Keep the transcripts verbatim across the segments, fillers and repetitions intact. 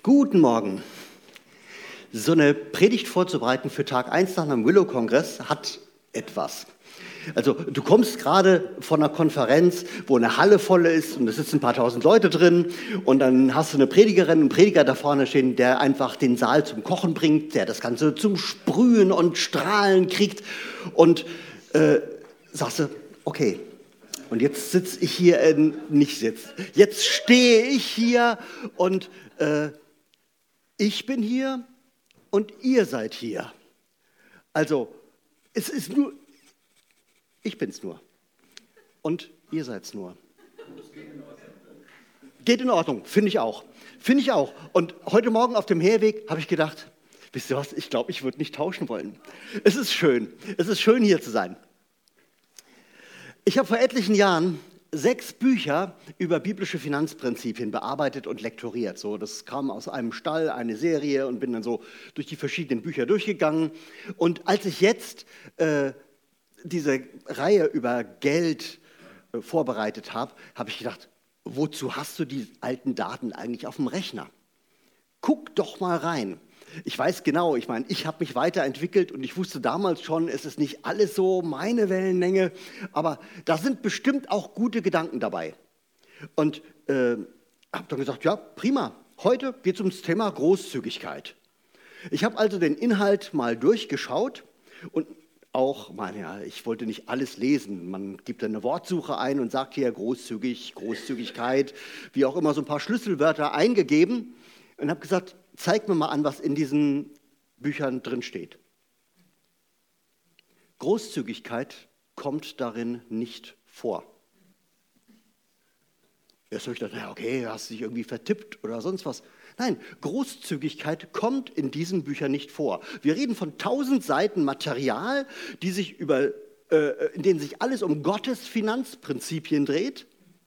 Guten Morgen. So eine Predigt vorzubereiten für Tag eins nach einem Willow-Kongress hat etwas. Also du kommst gerade von einer Konferenz, wo eine Halle voll ist und es sitzen ein paar tausend Leute drin und dann hast du eine Predigerin, einen Prediger da vorne stehen, der einfach den Saal zum Kochen bringt, der das Ganze zum Sprühen und Strahlen kriegt und äh, sagst du, okay, und jetzt sitze ich hier, äh, nicht sitz, jetzt stehe ich hier und äh, ich bin hier und ihr seid hier. Also es ist nur, ich bin's nur und ihr seid's nur. Geht in Ordnung, finde ich auch. Finde ich auch. Und heute Morgen auf dem Herweg habe ich gedacht, wisst ihr was, ich glaube, ich würde nicht tauschen wollen. Es ist schön, es ist schön hier zu sein. Ich habe vor etlichen Jahren sechs Bücher über biblische Finanzprinzipien bearbeitet und lektoriert. So, das kam aus einem Stall, eine Serie und bin dann so durch die verschiedenen Bücher durchgegangen. Und als ich jetzt äh, diese Reihe über Geld äh, vorbereitet habe, habe ich gedacht, wozu hast du die alten Daten eigentlich auf dem Rechner? Guck doch mal rein. Ich weiß genau, ich meine, ich habe mich weiterentwickelt und ich wusste damals schon, es ist nicht alles so meine Wellenlänge, aber da sind bestimmt auch gute Gedanken dabei. Und äh, habe dann gesagt, ja, prima, heute geht es ums Thema Großzügigkeit. Ich habe also den Inhalt mal durchgeschaut und auch, meine, ja, ich wollte nicht alles lesen. Man gibt dann eine Wortsuche ein und sagt hier großzügig, Großzügigkeit, wie auch immer, so ein paar Schlüsselwörter eingegeben und habe gesagt, zeig mir mal an, was in diesen Büchern drin steht. Großzügigkeit kommt darin nicht vor. Erst habe ich gedacht, na okay, hast du dich irgendwie vertippt oder sonst was. Nein, Großzügigkeit kommt in diesen Büchern nicht vor. Wir reden von tausend Seiten Material, die sich über, äh, in denen sich alles um Gottes Finanzprinzipien dreht.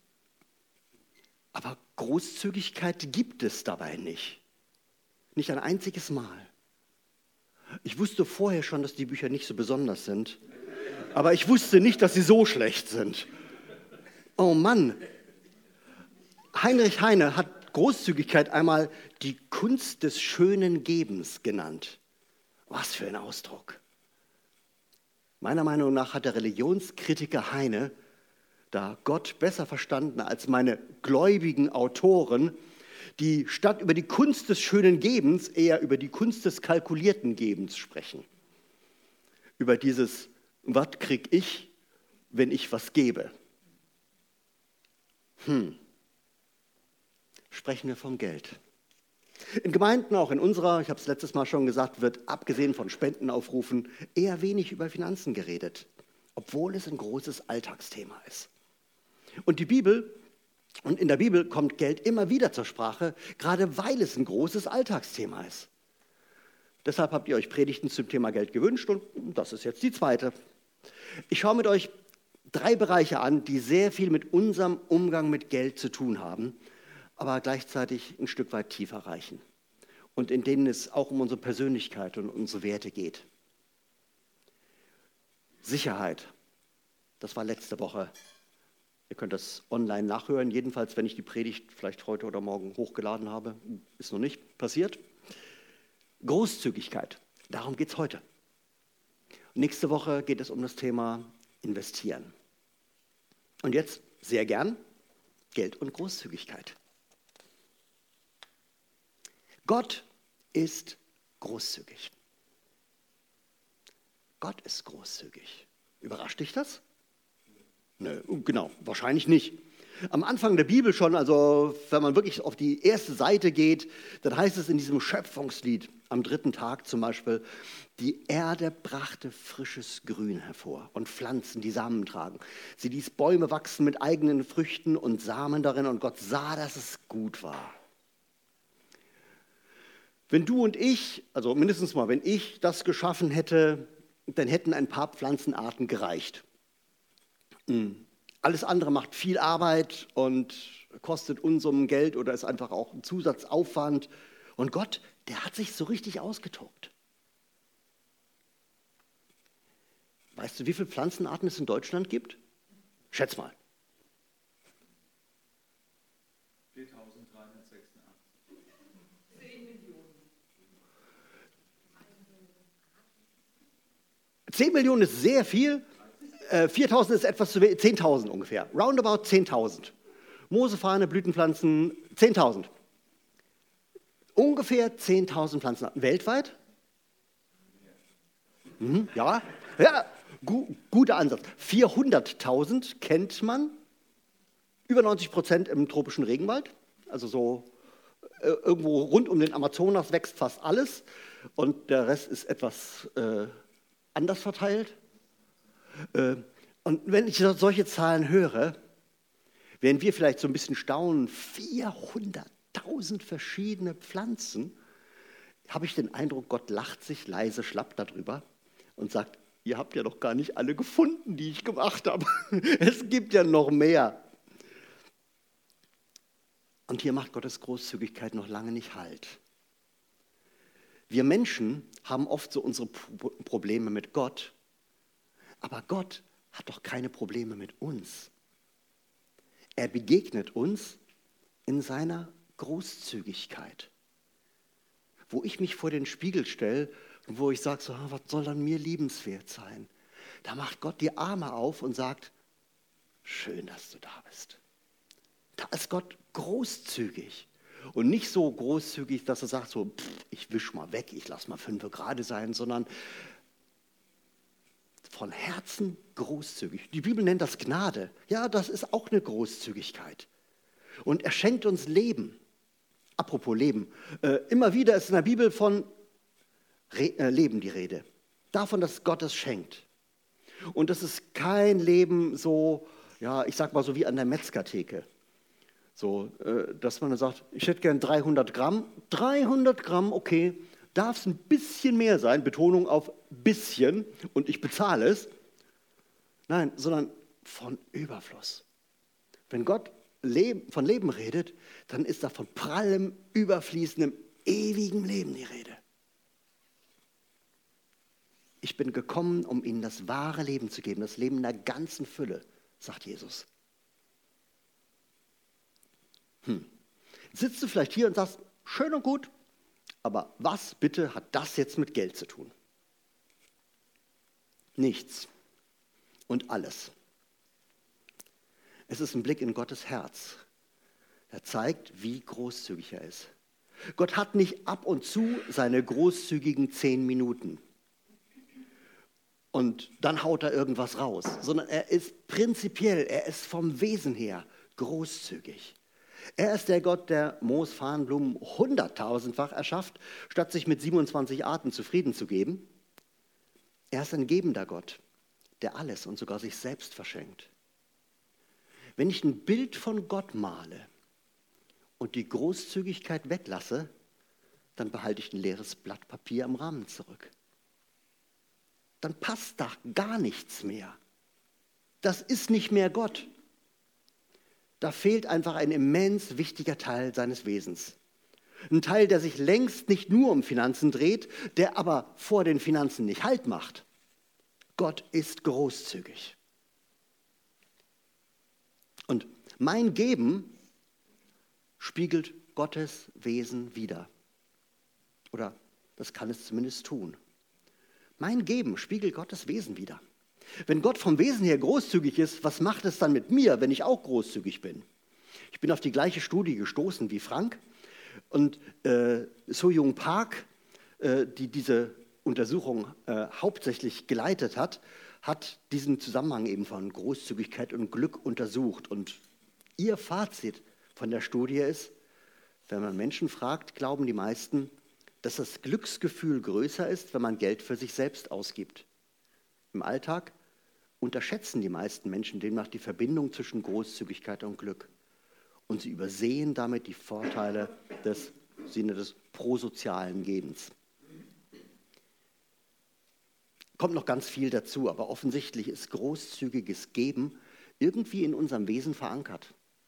Aber Großzügigkeit gibt es dabei nicht. Nicht ein einziges Mal. Ich wusste vorher schon, dass die Bücher nicht so besonders sind, aber ich wusste nicht, dass sie so schlecht sind. Oh Mann. Heinrich Heine hat Großzügigkeit einmal die Kunst des schönen Gebens genannt. Was für ein Ausdruck. Meiner Meinung nach hat der Religionskritiker Heine da Gott besser verstanden als meine gläubigen Autoren, die statt über die Kunst des schönen Gebens eher über die Kunst des kalkulierten Gebens sprechen. Über dieses, was krieg ich, wenn ich was gebe? Hm. Sprechen wir vom Geld. In Gemeinden, auch in unserer, ich habe es letztes Mal schon gesagt, wird abgesehen von Spendenaufrufen eher wenig über Finanzen geredet, obwohl es ein großes Alltagsthema ist. Und die Bibel Und in der Bibel kommt Geld immer wieder zur Sprache, gerade weil es ein großes Alltagsthema ist. Deshalb habt ihr euch Predigten zum Thema Geld gewünscht und das ist jetzt die zweite. Ich schaue mit euch drei Bereiche an, die sehr viel mit unserem Umgang mit Geld zu tun haben, aber gleichzeitig ein Stück weit tiefer reichen und in denen es auch um unsere Persönlichkeit und unsere Werte geht. Sicherheit, das war letzte Woche. Ihr könnt das online nachhören, jedenfalls, wenn ich die Predigt vielleicht heute oder morgen hochgeladen habe. Ist noch nicht passiert. Großzügigkeit, darum geht es heute. Nächste Woche geht es um das Thema Investieren. Und jetzt sehr gern Geld und Großzügigkeit. Gott ist großzügig. Gott ist großzügig. Überrascht dich das? Nö, genau, wahrscheinlich nicht. Am Anfang der Bibel schon, also wenn man wirklich auf die erste Seite geht, dann heißt es in diesem Schöpfungslied am dritten Tag zum Beispiel, die Erde brachte frisches Grün hervor und Pflanzen, die Samen tragen. Sie ließ Bäume wachsen mit eigenen Früchten und Samen darin und Gott sah, dass es gut war. Wenn du und ich, also mindestens mal, wenn ich das geschaffen hätte, dann hätten ein paar Pflanzenarten gereicht. Alles andere macht viel Arbeit und kostet Unsummen Geld oder ist einfach auch ein Zusatzaufwand. Und Gott, der hat sich so richtig ausgetobt. Weißt du, wie viele Pflanzenarten es in Deutschland gibt? Schätz mal. viertausenddreihundertsechsundachtzig. zehn Millionen ist sehr viel, äh, viertausend ist etwas zu wenig, zehntausend ungefähr. Roundabout zehntausend. Moosefahne, Blütenpflanzen, zehntausend. Ungefähr zehntausend Pflanzenarten. Weltweit? Mhm, ja, ja gu guter Ansatz. vierhunderttausend kennt man. Über neunzig Prozent im tropischen Regenwald. Also so äh, irgendwo rund um den Amazonas wächst fast alles. Und der Rest ist etwas äh, anders verteilt. Äh, und wenn ich solche Zahlen höre, werden wir vielleicht so ein bisschen staunen, vierhunderttausend verschiedene Pflanzen, habe ich den Eindruck, Gott lacht sich leise schlapp darüber und sagt, ihr habt ja noch gar nicht alle gefunden, die ich gemacht habe. Es gibt ja noch mehr. Und hier macht Gottes Großzügigkeit noch lange nicht Halt. Wir Menschen haben oft so unsere Probleme mit Gott, aber Gott hat doch keine Probleme mit uns. Er begegnet uns in seiner Großzügigkeit. Wo ich mich vor den Spiegel stelle und wo ich sage, so, was soll an mir liebenswert sein? Da macht Gott die Arme auf und sagt, schön, dass du da bist. Da ist Gott großzügig. Und nicht so großzügig, dass er sagt, so, pff, ich wisch mal weg, ich lasse mal fünf gerade sein, sondern von Herzen großzügig. Die Bibel nennt das Gnade. Ja, das ist auch eine Großzügigkeit. Und er schenkt uns Leben. Apropos Leben. Äh, immer wieder ist in der Bibel von Re- äh, Leben die Rede. Davon, dass Gott es schenkt. Und das ist kein Leben so, ja, ich sag mal so wie an der Metzgertheke. So, äh, dass man dann sagt, ich hätte gern dreihundert Gramm. dreihundert Gramm, okay. Darf es ein bisschen mehr sein, Betonung auf bisschen, und ich bezahle es. Nein, sondern von Überfluss. Wenn Gott Leben, von Leben redet, dann ist da von prallem, überfließendem, ewigem Leben die Rede. Ich bin gekommen, um ihnen das wahre Leben zu geben, das Leben in der ganzen Fülle, sagt Jesus. Hm. Sitzt du vielleicht hier und sagst, schön und gut, aber was bitte hat das jetzt mit Geld zu tun? Nichts und alles. Es ist ein Blick in Gottes Herz. Er zeigt, wie großzügig er ist. Gott hat nicht ab und zu seine großzügigen zehn Minuten und dann haut er irgendwas raus, sondern er ist prinzipiell, er ist vom Wesen her großzügig. Er ist der Gott, der Moos, Farn, Blumen hunderttausendfach erschafft, statt sich mit siebenundzwanzig Arten zufrieden zu geben. Er ist ein gebender Gott, der alles und sogar sich selbst verschenkt. Wenn ich ein Bild von Gott male und die Großzügigkeit weglasse, dann behalte ich ein leeres Blatt Papier am Rahmen zurück. Dann passt da gar nichts mehr. Das ist nicht mehr Gott. Da fehlt einfach ein immens wichtiger Teil seines Wesens. Ein Teil, der sich längst nicht nur um Finanzen dreht, der aber vor den Finanzen nicht Halt macht. Gott ist großzügig. Und mein Geben spiegelt Gottes Wesen wider. Oder das kann es zumindest tun. Mein Geben spiegelt Gottes Wesen wider. Wenn Gott vom Wesen her großzügig ist, was macht es dann mit mir, wenn ich auch großzügig bin? Ich bin auf die gleiche Studie gestoßen wie Frank und äh, So-Young Park, äh, die diese Untersuchung äh, hauptsächlich geleitet hat, hat diesen Zusammenhang eben von Großzügigkeit und Glück untersucht. Und ihr Fazit von der Studie ist, wenn man Menschen fragt, glauben die meisten, dass das Glücksgefühl größer ist, wenn man Geld für sich selbst ausgibt. Im Alltag unterschätzen die meisten Menschen demnach die Verbindung zwischen Großzügigkeit und Glück. Und sie übersehen damit die Vorteile des, Sinne des prosozialen Gebens. Kommt noch ganz viel dazu, aber offensichtlich ist großzügiges Geben irgendwie in unserem Wesen verankert.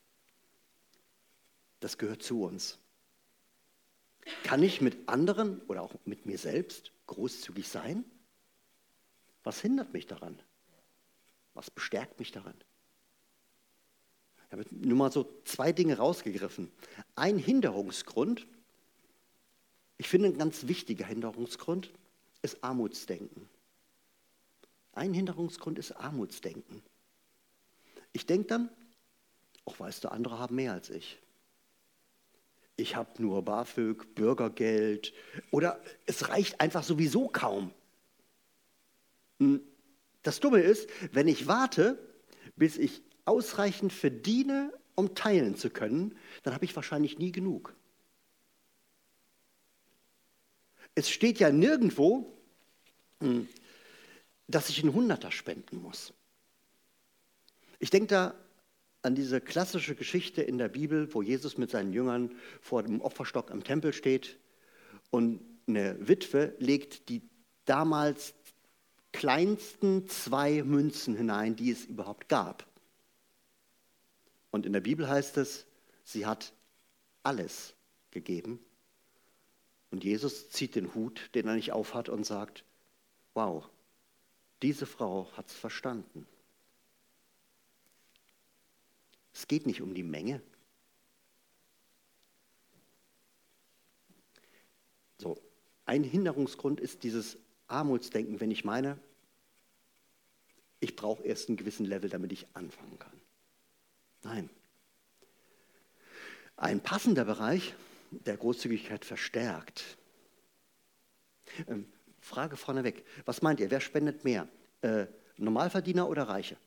Das gehört zu uns. Kann ich mit anderen oder auch mit mir selbst großzügig sein? Was hindert mich daran? Was bestärkt mich daran? Ich habe nur mal so zwei Dinge rausgegriffen. Ein Hinderungsgrund Ich finde, ein ganz wichtiger Hinderungsgrund ist Armutsdenken. Ein Hinderungsgrund ist Armutsdenken. Ich denke dann, ach weißt du, andere haben mehr als ich. Ich habe nur BAföG, Bürgergeld oder es reicht einfach sowieso kaum. Das Dumme ist, wenn ich warte, bis ich ausreichend verdiene, um teilen zu können, dann habe ich wahrscheinlich nie genug. Es steht ja nirgendwo, dass ich einen Hunderter spenden muss. Ich denke da an diese klassische Geschichte in der Bibel, wo Jesus mit seinen Jüngern vor dem Opferstock am Tempel steht und eine Witwe legt die damals kleinsten zwei Münzen hinein, die es überhaupt gab. Und in der Bibel heißt es, sie hat alles gegeben. Und Jesus zieht den Hut, den er nicht aufhat, und sagt, wow, diese Frau hat es verstanden. Es geht nicht um die Menge. So, ein Hinderungsgrund ist dieses Armutsdenken, wenn ich meine, ich brauche erst einen gewissen Level, damit ich anfangen kann. Nein. Ein passender Bereich, der Großzügigkeit verstärkt. Ähm, Frage vorneweg. Was meint ihr, wer spendet mehr? Äh, Normalverdiener oder Reiche?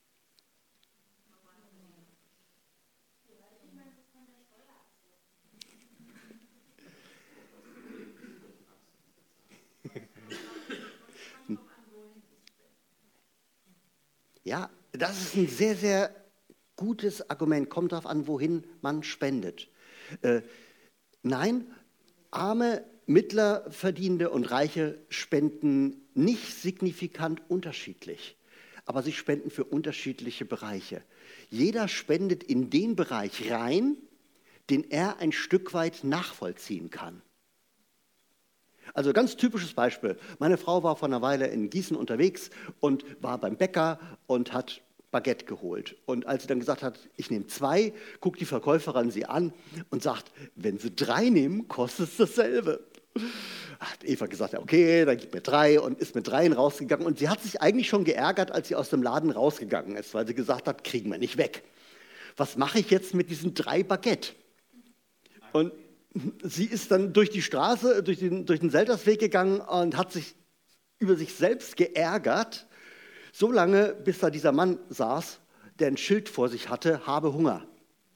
Ja, das ist ein sehr, sehr gutes Argument. Kommt darauf an, wohin man spendet. Äh, nein, arme, Mittlerverdienende und Reiche spenden nicht signifikant unterschiedlich, aber sie spenden für unterschiedliche Bereiche. Jeder spendet in den Bereich rein, den er ein Stück weit nachvollziehen kann. Also ganz typisches Beispiel. Meine Frau war vor einer Weile in Gießen unterwegs und war beim Bäcker und hat Baguette geholt. Und als sie dann gesagt hat, ich nehme zwei, guckt die Verkäuferin sie an und sagt, wenn sie drei nehmen, kostet es dasselbe. Hat Eva gesagt, okay, dann gib mir drei und ist mit dreien rausgegangen. Und sie hat sich eigentlich schon geärgert, als sie aus dem Laden rausgegangen ist, weil sie gesagt hat, kriegen wir nicht weg. Was mache ich jetzt mit diesen drei Baguette? Und sie ist dann durch die Straße, durch den, durch den Seltersweg gegangen und hat sich über sich selbst geärgert, so lange, bis da dieser Mann saß, der ein Schild vor sich hatte, habe Hunger.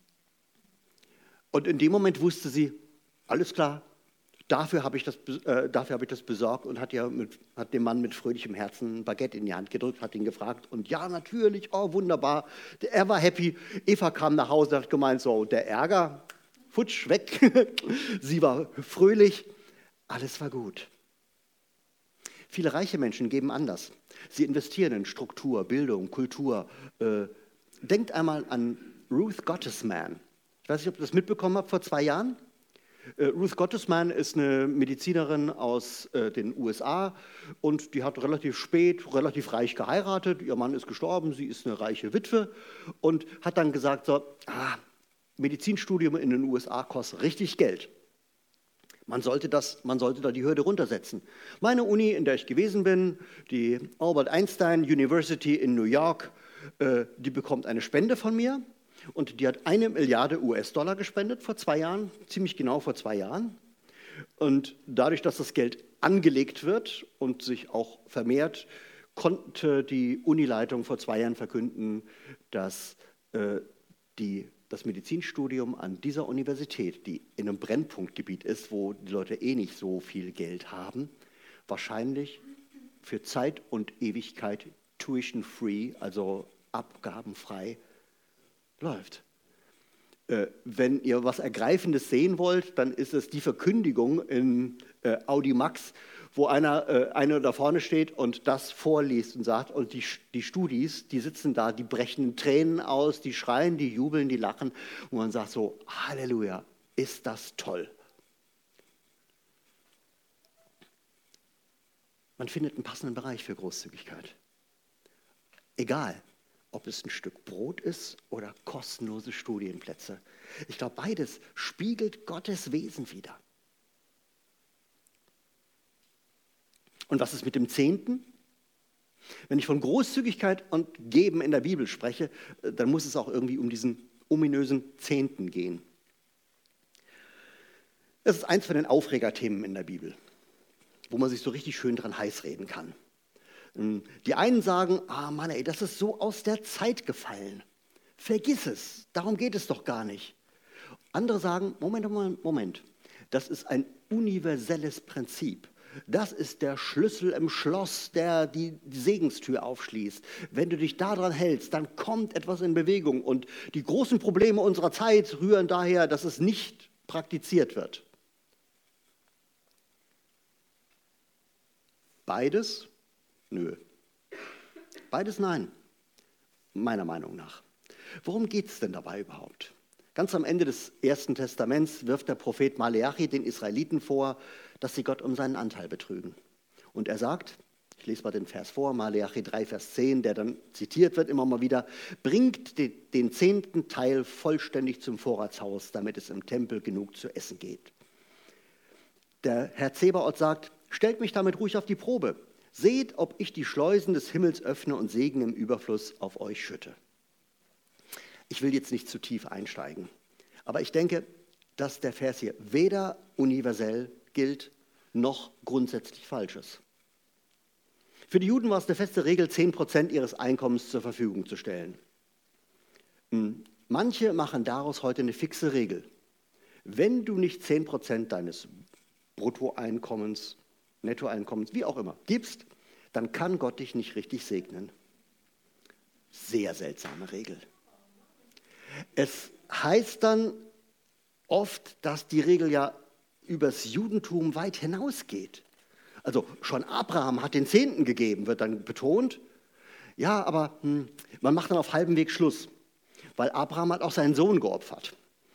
Und in dem Moment wusste sie, alles klar, dafür habe ich das, äh, dafür habe ich das besorgt und hat, ja mit, hat dem Mann mit fröhlichem Herzen ein Baguette in die Hand gedrückt, hat ihn gefragt und ja, natürlich, oh wunderbar, er war happy. Eva kam nach Hause und hat gemeint, so, der Ärger, futsch, weg. Sie war fröhlich, alles war gut. Viele reiche Menschen geben anders. Sie investieren in Struktur, Bildung, Kultur. Äh, denkt einmal an Ruth Gottesman. Ich weiß nicht, ob ihr das mitbekommen habt vor zwei Jahren. Äh, Ruth Gottesman ist eine Medizinerin aus äh, den U S A und die hat relativ spät, relativ reich geheiratet. Ihr Mann ist gestorben, sie ist eine reiche Witwe und hat dann gesagt, so, ah, Medizinstudium in den U S A kostet richtig Geld. Man sollte, das, man sollte da die Hürde runtersetzen. Meine Uni, in der ich gewesen bin, die Albert Einstein University in New York, äh, die bekommt eine Spende von mir und die hat eine Milliarde U S-Dollar gespendet vor zwei Jahren, ziemlich genau vor zwei Jahren. Und dadurch, dass das Geld angelegt wird und sich auch vermehrt, konnte die Unileitung vor zwei Jahren verkünden, dass äh, die das Medizinstudium an dieser Universität, die in einem Brennpunktgebiet ist, wo die Leute eh nicht so viel Geld haben, wahrscheinlich für Zeit und Ewigkeit tuition-free, also abgabenfrei, läuft. Äh, wenn ihr was Ergreifendes sehen wollt, dann ist es die Verkündigung in äh, Audimax, wo einer, äh, einer da vorne steht und das vorliest und sagt, und die, die Studis, die sitzen da, die brechen Tränen aus, die schreien, die jubeln, die lachen und man sagt so, Halleluja, ist das toll. Man findet einen passenden Bereich für Großzügigkeit. Egal, ob es ein Stück Brot ist oder kostenlose Studienplätze. Ich glaube, beides spiegelt Gottes Wesen wider. Und was ist mit dem Zehnten? Wenn ich von Großzügigkeit und Geben in der Bibel spreche, dann muss es auch irgendwie um diesen ominösen Zehnten gehen. Das ist eins von den Aufregerthemen in der Bibel, wo man sich so richtig schön dran heiß reden kann. Die einen sagen, ah Mann, ey, das ist so aus der Zeit gefallen. Vergiss es, darum geht es doch gar nicht. Andere sagen, Moment, Moment, Moment, das ist ein universelles Prinzip. Das ist der Schlüssel im Schloss, der die Segenstür aufschließt. Wenn du dich daran hältst, dann kommt etwas in Bewegung. Und die großen Probleme unserer Zeit rühren daher, dass es nicht praktiziert wird. Beides? Nö. Beides nein, meiner Meinung nach. Worum geht es denn dabei überhaupt? Ganz am Ende des Ersten Testaments wirft der Prophet Maleachi den Israeliten vor, dass sie Gott um seinen Anteil betrügen. Und er sagt, ich lese mal den Vers vor, Maleachi drei, Vers zehn, der dann zitiert wird immer mal wieder, bringt den, den zehnten Teil vollständig zum Vorratshaus, damit es im Tempel genug zu essen gibt. Der Herr Zebaoth sagt, stellt mich damit ruhig auf die Probe. Seht, ob ich die Schleusen des Himmels öffne und Segen im Überfluss auf euch schütte. Ich will jetzt nicht zu tief einsteigen, aber ich denke, dass der Vers hier weder universell gilt, noch grundsätzlich falsch ist. Für die Juden war es eine feste Regel, zehn Prozent ihres Einkommens zur Verfügung zu stellen. Manche machen daraus heute eine fixe Regel. Wenn du nicht zehn Prozent deines Bruttoeinkommens, Nettoeinkommens, wie auch immer, gibst, dann kann Gott dich nicht richtig segnen. Sehr seltsame Regel. Es heißt dann oft, dass die Regel ja übers Judentum weit hinausgeht. Also schon Abraham hat den Zehnten gegeben, wird dann betont. Ja, aber hm, man macht dann auf halbem Weg Schluss, weil Abraham hat auch seinen Sohn geopfert.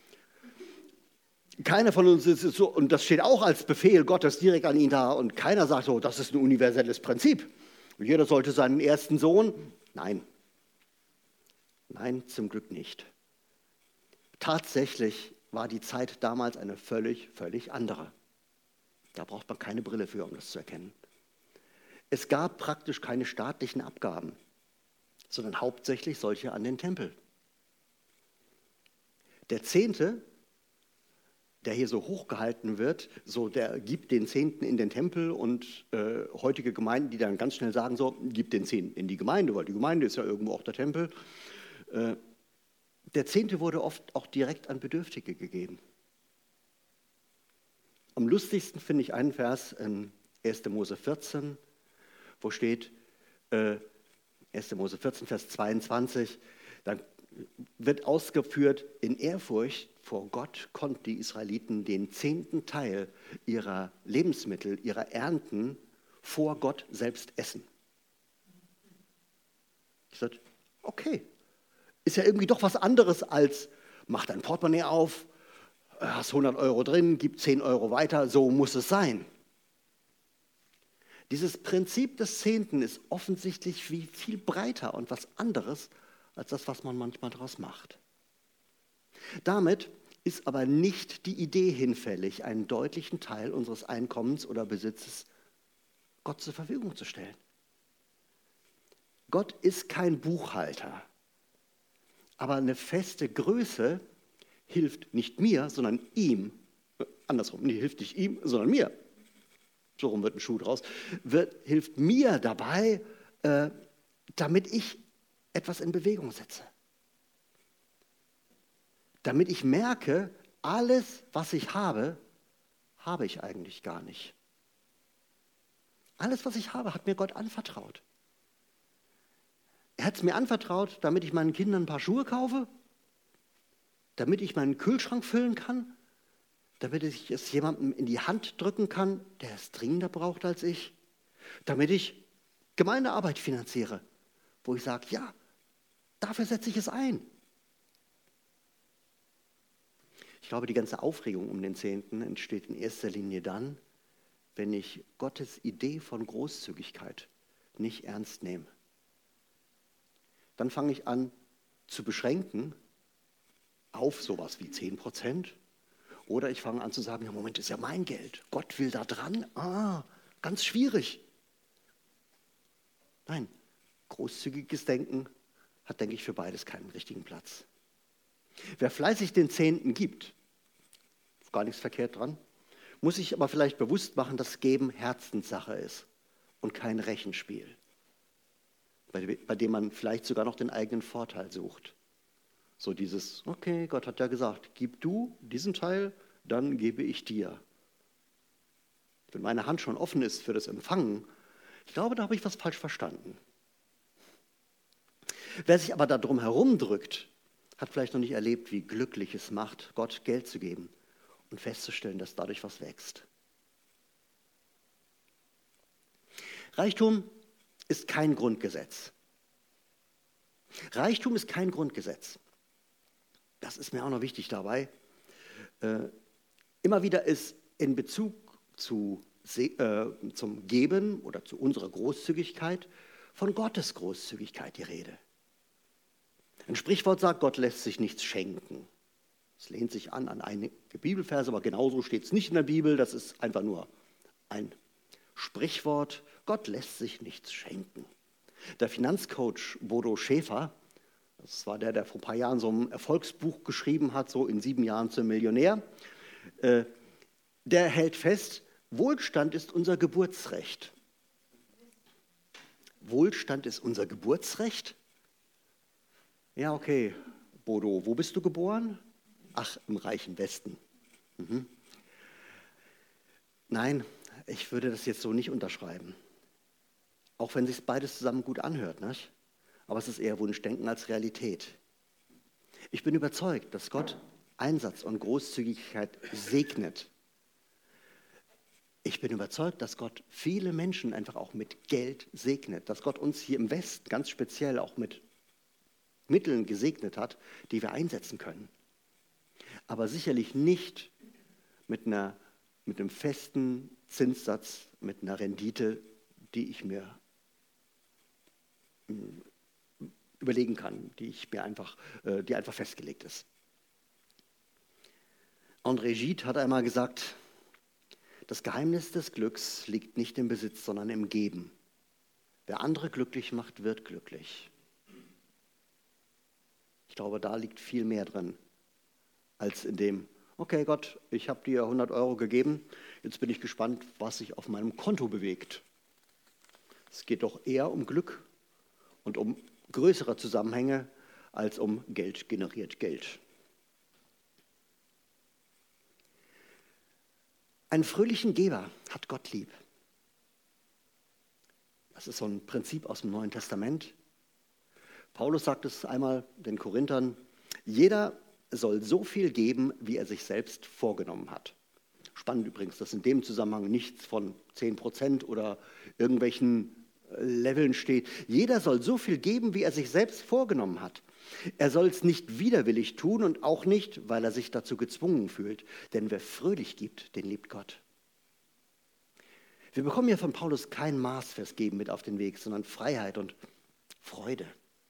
Keiner von uns ist so, und das steht auch als Befehl Gottes direkt an ihn da, und keiner sagt so, das ist ein universelles Prinzip. Und jeder sollte seinen ersten Sohn, nein, nein, zum Glück nicht. Tatsächlich war die Zeit damals eine völlig, völlig andere. Da braucht man keine Brille für, um das zu erkennen. Es gab praktisch keine staatlichen Abgaben, sondern hauptsächlich solche an den Tempel. Der Zehnte, der hier so hochgehalten wird, so der gibt den Zehnten in den Tempel, und äh, heutige Gemeinden, die dann ganz schnell sagen so, gib den Zehnten in die Gemeinde, weil die Gemeinde ist ja irgendwo auch der Tempel. Äh, Der Zehnte wurde oft auch direkt an Bedürftige gegeben. Am lustigsten finde ich einen Vers in erster Mose vierzehn, wo steht, äh, erster Mose vierzehn, Vers zweiundzwanzig, dann wird ausgeführt, in Ehrfurcht vor Gott konnten die Israeliten den zehnten Teil ihrer Lebensmittel, ihrer Ernten vor Gott selbst essen. Ich sage, okay. Ist ja irgendwie doch was anderes als, mach dein Portemonnaie auf, hast hundert Euro drin, gib zehn Euro weiter, so muss es sein. Dieses Prinzip des Zehnten ist offensichtlich wie viel breiter und was anderes als das, was man manchmal daraus macht. Damit ist aber nicht die Idee hinfällig, einen deutlichen Teil unseres Einkommens oder Besitzes Gott zur Verfügung zu stellen. Gott ist kein Buchhalter. Aber eine feste Größe hilft nicht mir, sondern ihm, andersrum, nee, hilft nicht ihm, sondern mir, so rum wird ein Schuh draus, wird, hilft mir dabei, äh, damit ich etwas in Bewegung setze. Damit ich merke, alles, was ich habe, habe ich eigentlich gar nicht. Alles, was ich habe, hat mir Gott anvertraut. Er hat es mir anvertraut, damit ich meinen Kindern ein paar Schuhe kaufe, damit ich meinen Kühlschrank füllen kann, damit ich es jemandem in die Hand drücken kann, der es dringender braucht als ich, damit ich Gemeindearbeit finanziere, wo ich sage, ja, dafür setze ich es ein. Ich glaube, die ganze Aufregung um den Zehnten entsteht in erster Linie dann, wenn ich Gottes Idee von Großzügigkeit nicht ernst nehme. Dann fange ich an zu beschränken auf sowas wie zehn Prozent. Oder ich fange an zu sagen, ja Moment, das ist ja mein Geld. Gott will da dran. Ah, ganz schwierig. Nein, großzügiges Denken hat, denke ich, für beides keinen richtigen Platz. Wer fleißig den Zehnten gibt, ist gar nichts verkehrt dran, muss sich aber vielleicht bewusst machen, dass Geben Herzenssache ist und kein Rechenspiel, bei, bei dem man vielleicht sogar noch den eigenen Vorteil sucht. So dieses, okay, Gott hat ja gesagt, gib du diesen Teil, dann gebe ich dir. Wenn meine Hand schon offen ist für das Empfangen, ich glaube, da habe ich was falsch verstanden. Wer sich aber darum herumdrückt, hat vielleicht noch nicht erlebt, wie glücklich es macht, Gott Geld zu geben und festzustellen, dass dadurch was wächst. Reichtum ist kein Grundgesetz. Reichtum ist kein Grundgesetz. Das ist mir auch noch wichtig dabei. Äh, immer wieder ist in Bezug zu, äh, zum Geben oder zu unserer Großzügigkeit von Gottes Großzügigkeit die Rede. Ein Sprichwort sagt, Gott lässt sich nichts schenken. Es lehnt sich an an einige Bibelverse, aber genauso steht es nicht in der Bibel. Das ist einfach nur ein Sprichwort. Gott lässt sich nichts schenken. Der Finanzcoach Bodo Schäfer, das war der, der vor ein paar Jahren so ein Erfolgsbuch geschrieben hat, so in sieben Jahren zum Millionär, äh, der hält fest, Wohlstand ist unser Geburtsrecht. Wohlstand ist unser Geburtsrecht? Ja, okay, Bodo, wo bist du geboren? Ach, im reichen Westen. Mhm. Nein, ich würde das jetzt so nicht unterschreiben. Auch wenn sich beides zusammen gut anhört, nicht? Aber es ist eher Wunschdenken als Realität. Ich bin überzeugt, dass Gott Einsatz und Großzügigkeit segnet. Ich bin überzeugt, dass Gott viele Menschen einfach auch mit Geld segnet. Dass Gott uns hier im Westen ganz speziell auch mit Mitteln gesegnet hat, die wir einsetzen können. Aber sicherlich nicht mit, einer, mit einem festen Zinssatz, mit einer Rendite, die ich mir überlegen kann, die ich mir einfach, die einfach festgelegt ist. André Gide hat einmal gesagt, das Geheimnis des Glücks liegt nicht im Besitz, sondern im Geben. Wer andere glücklich macht, wird glücklich. Ich glaube, da liegt viel mehr drin, als in dem, okay Gott, ich habe dir hundert Euro gegeben, jetzt bin ich gespannt, was sich auf meinem Konto bewegt. Es geht doch eher um Glück und um größere Zusammenhänge, als um Geld generiert Geld. Einen fröhlichen Geber hat Gott lieb. Das ist so ein Prinzip aus dem Neuen Testament. Paulus sagt es einmal den Korinthern, jeder soll so viel geben, wie er sich selbst vorgenommen hat. Spannend übrigens, dass in dem Zusammenhang nichts von zehn Prozent oder irgendwelchen Leveln steht. Jeder soll so viel geben, wie er sich selbst vorgenommen hat. Er soll es nicht widerwillig tun und auch nicht, weil er sich dazu gezwungen fühlt. Denn wer fröhlich gibt, den liebt Gott. Wir bekommen ja von Paulus kein Maß fürs Geben mit auf den Weg, sondern Freiheit und Freude.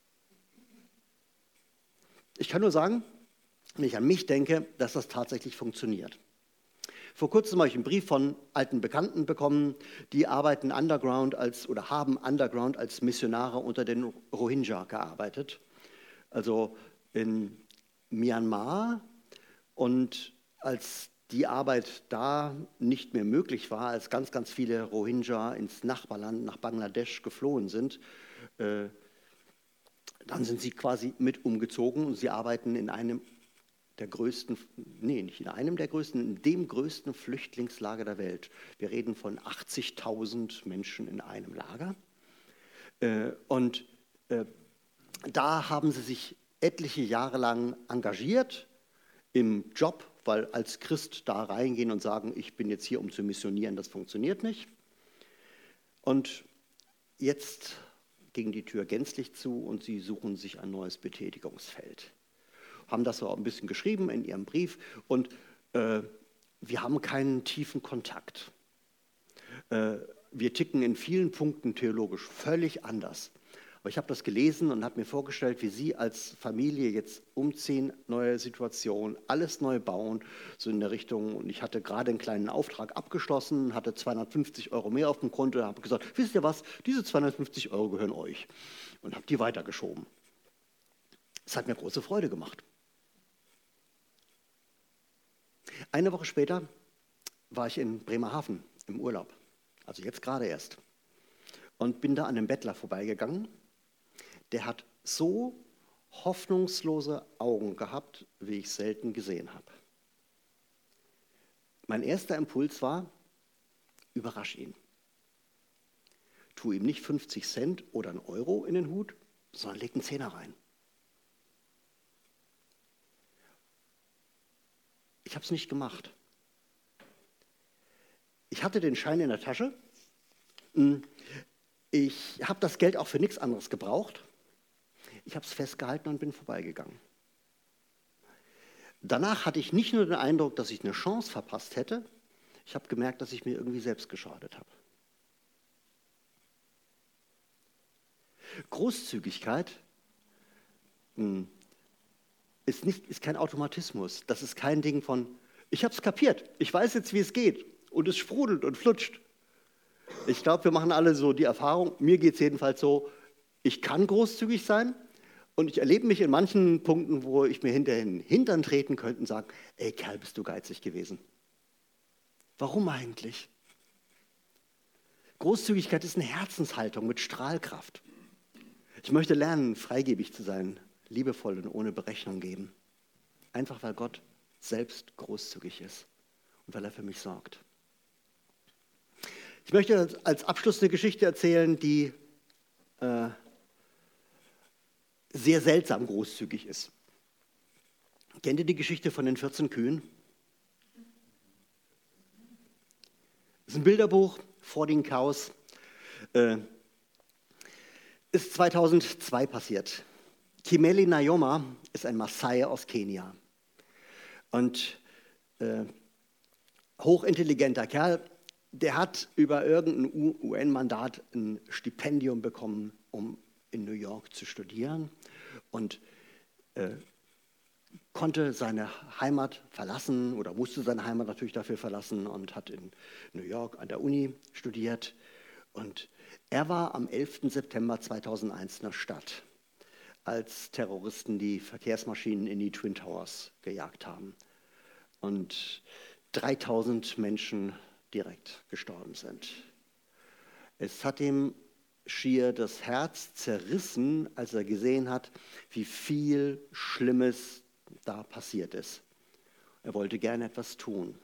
Ich kann nur sagen, wenn ich an mich denke, dass das tatsächlich funktioniert. Vor kurzem habe ich einen Brief von alten Bekannten bekommen, die arbeiten underground als oder haben underground als Missionare unter den Rohingya gearbeitet, also in Myanmar. Und als die Arbeit da nicht mehr möglich war, als ganz, ganz viele Rohingya ins Nachbarland, nach Bangladesch geflohen sind, äh, dann sind sie quasi mit umgezogen und sie arbeiten in einem der größten, nee, nicht in einem der größten, in dem größten Flüchtlingslager der Welt. Wir reden von achtzigtausend Menschen in einem Lager. Äh, und äh, da haben sie sich etliche Jahre lang engagiert im Job, weil als Christ da reingehen und sagen, ich bin jetzt hier, um zu missionieren, das funktioniert nicht. Und jetzt ging die Tür gänzlich zu und sie suchen sich ein neues Betätigungsfeld. Haben das so ein bisschen geschrieben in ihrem Brief und äh, wir haben keinen tiefen Kontakt. Äh, wir ticken in vielen Punkten theologisch völlig anders. Aber ich habe das gelesen und habe mir vorgestellt, wie Sie als Familie jetzt umziehen, neue Situation, alles neu bauen, so in der Richtung. Und ich hatte gerade einen kleinen Auftrag abgeschlossen, hatte zweihundertfünfzig Euro mehr auf dem Konto und habe gesagt, wisst ihr was, diese zweihundertfünfzig Euro gehören euch. Und habe die weitergeschoben. Es hat mir große Freude gemacht. Eine Woche später war ich in Bremerhaven im Urlaub, also jetzt gerade erst, und bin da an einem Bettler vorbeigegangen. Der hat so hoffnungslose Augen gehabt, wie ich selten gesehen habe. Mein erster Impuls war, überrasch ihn. Tu ihm nicht fünfzig Cent oder einen Euro in den Hut, sondern leg einen Zehner rein. Ich habe es nicht gemacht. Ich hatte den Schein in der Tasche. Ich habe das Geld auch für nichts anderes gebraucht. Ich habe es festgehalten und bin vorbeigegangen. Danach hatte ich nicht nur den Eindruck, dass ich eine Chance verpasst hätte, ich habe gemerkt, dass ich mir irgendwie selbst geschadet habe. Großzügigkeit mh, ist, nicht, ist kein Automatismus. Das ist kein Ding von, ich habe es kapiert, ich weiß jetzt, wie es geht und es sprudelt und flutscht. Ich glaube, wir machen alle so die Erfahrung, mir geht es jedenfalls so, ich kann großzügig sein und ich erlebe mich in manchen Punkten, wo ich mir hinterher in den Hintern treten könnte und sagen, ey Kerl, bist du geizig gewesen. Warum eigentlich? Großzügigkeit ist eine Herzenshaltung mit Strahlkraft. Ich möchte lernen, freigebig zu sein, liebevoll und ohne Berechnung geben. Einfach weil Gott selbst großzügig ist und weil er für mich sorgt. Ich möchte als Abschluss eine Geschichte erzählen, die äh, sehr seltsam großzügig ist. Kennt ihr die Geschichte von den vierzehn Kühen? Das ist ein Bilderbuch, vierzehn Cows. Äh, ist zweitausendzwei passiert. Kimeli Nayoma ist ein Maasai aus Kenia. Und äh, hochintelligenter Kerl, der hat über irgendein U N-Mandat ein Stipendium bekommen, um in New York zu studieren und äh, konnte seine Heimat verlassen oder musste seine Heimat natürlich dafür verlassen und hat in New York an der Uni studiert. Und er war am elften September zweitausendeins in der Stadt, als Terroristen die Verkehrsmaschinen in die Twin Towers gejagt haben und dreitausend Menschen direkt gestorben sind. Es hat ihm schier das Herz zerrissen, als er gesehen hat, wie viel Schlimmes da passiert ist. Er wollte gerne etwas tun.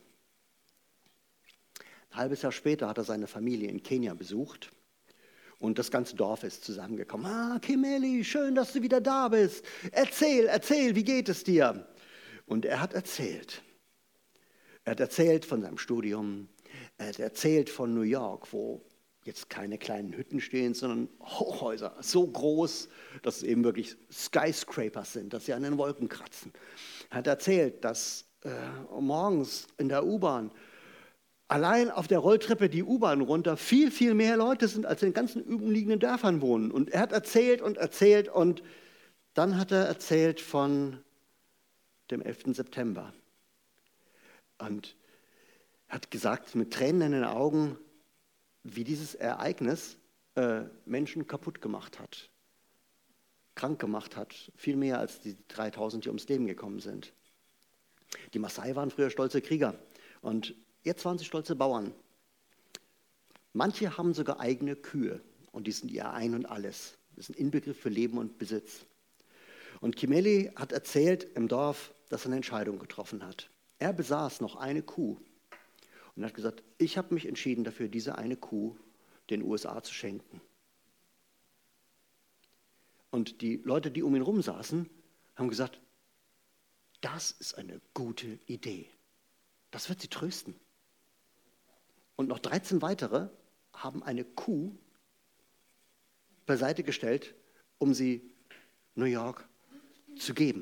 Ein halbes Jahr später hat er seine Familie in Kenia besucht und das ganze Dorf ist zusammengekommen. Ah, Kimeli, schön, dass du wieder da bist. Erzähl, erzähl, wie geht es dir? Und er hat erzählt. Er hat erzählt von seinem Studium. Er hat erzählt von New York, wo jetzt keine kleinen Hütten stehen, sondern Hochhäuser, so groß, dass es eben wirklich Skyscrapers sind, dass sie an den Wolken kratzen. Er hat erzählt, dass äh, morgens in der U-Bahn allein auf der Rolltreppe die U-Bahn runter viel, viel mehr Leute sind, als in den ganzen umliegenden Dörfern wohnen. Und er hat erzählt und erzählt und dann hat er erzählt von dem elften September. Und hat gesagt, mit Tränen in den Augen, wie dieses Ereignis äh, Menschen kaputt gemacht hat, krank gemacht hat, viel mehr als die dreitausend, die ums Leben gekommen sind. Die Maasai waren früher stolze Krieger und jetzt waren sie stolze Bauern. Manche haben sogar eigene Kühe und die sind ihr Ein und Alles. Das ist ein Inbegriff für Leben und Besitz. Und Kimeli hat erzählt im Dorf, dass er eine Entscheidung getroffen hat. Er besaß noch eine Kuh. Und hat gesagt, ich habe mich entschieden dafür, diese eine Kuh den U S A zu schenken. Und die Leute, die um ihn rum saßen, haben gesagt, das ist eine gute Idee. Das wird sie trösten. Und noch dreizehn weitere haben eine Kuh beiseite gestellt, um sie New York zu geben.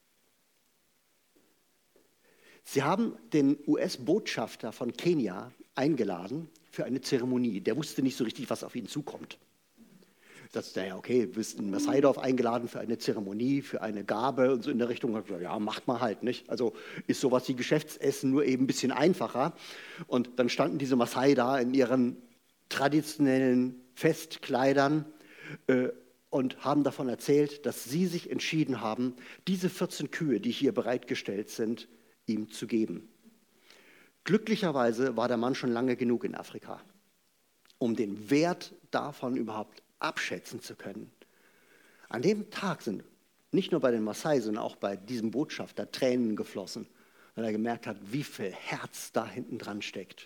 Sie haben den U S-Botschafter von Kenia eingeladen für eine Zeremonie. Der wusste nicht so richtig, was auf ihn zukommt. Das, naja, okay, du bist in Masaidorf eingeladen für eine Zeremonie, für eine Gabe und so in der Richtung. Ja, macht man halt, nicht? Also ist sowas wie Geschäftsessen, nur eben ein bisschen einfacher. Und dann standen diese Maasai da in ihren traditionellen Festkleidern äh, und haben davon erzählt, dass sie sich entschieden haben, diese vierzehn Kühe, die hier bereitgestellt sind, ihm zu geben. Glücklicherweise war der Mann schon lange genug in Afrika, um den Wert davon überhaupt abschätzen zu können. An dem Tag sind nicht nur bei den Maasai, sondern auch bei diesem Botschafter Tränen geflossen, weil er gemerkt hat, wie viel Herz da hinten dran steckt.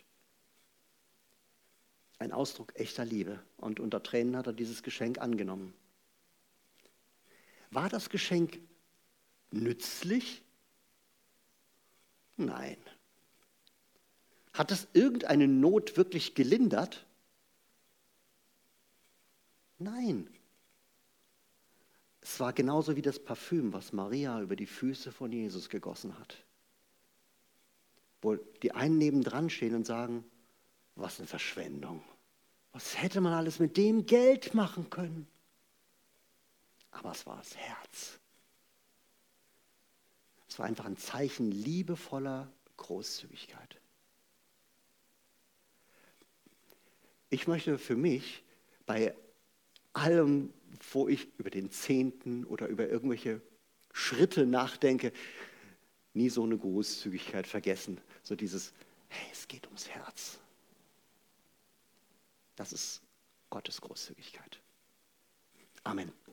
Ein Ausdruck echter Liebe. Und unter Tränen hat er dieses Geschenk angenommen. War das Geschenk nützlich? Nein. Hat es irgendeine Not wirklich gelindert? Nein. Es war genauso wie das Parfüm, was Maria über die Füße von Jesus gegossen hat. Wo die einen nebendran stehen und sagen, was eine Verschwendung. Was hätte man alles mit dem Geld machen können? Aber es war das Herz. Es war einfach ein Zeichen liebevoller Großzügigkeit. Ich möchte für mich bei allem, wo ich über den Zehnten oder über irgendwelche Schritte nachdenke, nie so eine Großzügigkeit vergessen. So dieses, hey, es geht ums Herz. Das ist Gottes Großzügigkeit. Amen.